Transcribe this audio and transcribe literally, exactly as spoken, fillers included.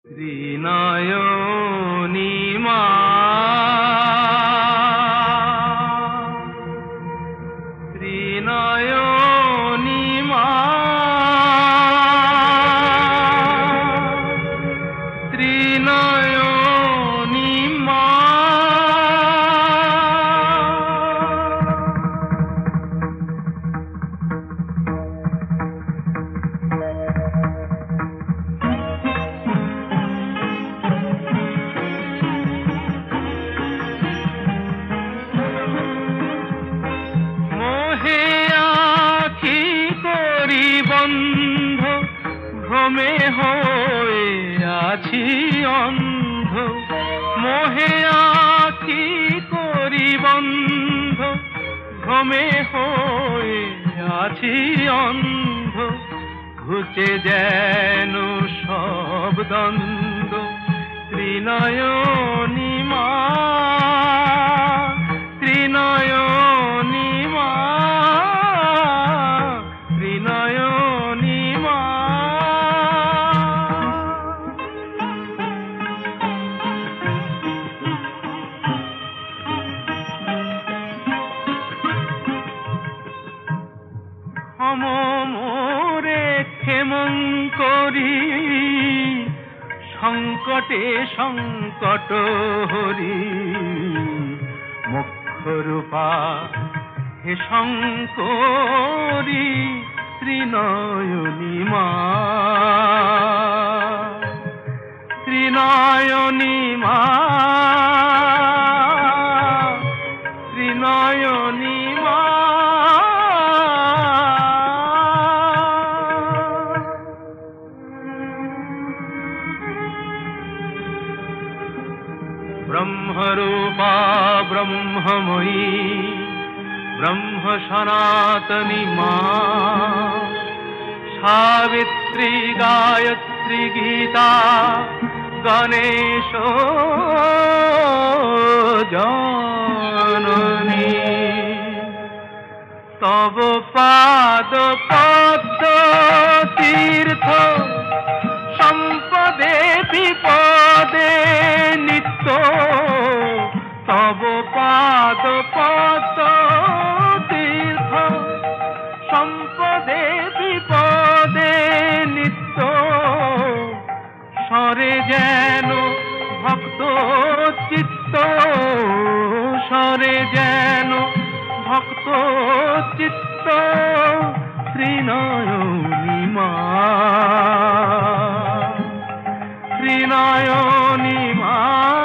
ত্রিনয়নী মা, ত্রিনয়নী মা, ত্রিনয়নী মা। বন্ধ ভ্রমে হয়ে আছি অন্ধ, মোহে আছি করি বন্ধ ভ্রমে হয়ে আছি অন্ধ। ঘুচে যেন সব দ্বন্দ্ব, ত্রিনয়নী মা, ত্রিনয়নী মা, ত্রিনয়নী মা। ক্ষম মোরে ক্ষেমঙ্করী, সংকটে সংকট হরি। মোক্ষরূপা হে শঙ্করী, ত্রিনয়নী মা, ত্রিনয়নী মা, ত্রিনয়নী মা। ব্রহ্মরূপা ব্রহ্মময়ী, ব্রহ্ম সনাতনী মা, সাবিত্রী গায়ত্রী গীতা গণেশ জননী। তব পাদ পদ্ম তীর্থ, সম্পদে বিপদে নিত্য। তব পাদ পদ্ম তীর্থ, সম্পদে বিপদে নিত্য। সরে যেন ভক্ত চিত্ত, সরে যেন ভক্ত চিত্ত, ত্রিনয়নী মা, ত্রিনয়নী মা।